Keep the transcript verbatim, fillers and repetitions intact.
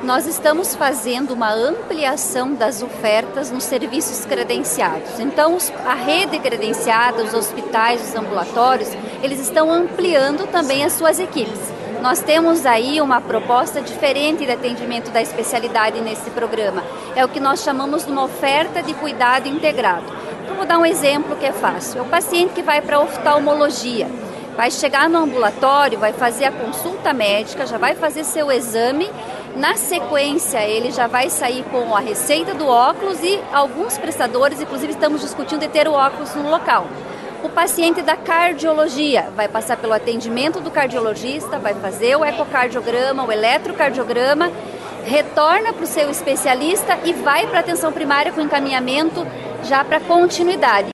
Nós estamos fazendo uma ampliação das ofertas nos serviços credenciados. Então, a rede credenciada, os hospitais, os ambulatórios, eles estão ampliando também as suas equipes. Nós temos aí uma proposta diferente de atendimento da especialidade nesse programa. É o que nós chamamos de uma oferta de cuidado integrado. Então, vou dar um exemplo que é fácil. É o paciente que vai para a oftalmologia. Vai chegar no ambulatório, vai fazer a consulta médica, já vai fazer seu exame. Na sequência, ele já vai sair com a receita do óculos e alguns prestadores, inclusive estamos discutindo de ter o óculos no local. O paciente da cardiologia vai passar pelo atendimento do cardiologista, vai fazer o ecocardiograma, o eletrocardiograma, retorna para o seu especialista e vai para a atenção primária com encaminhamento já para continuidade.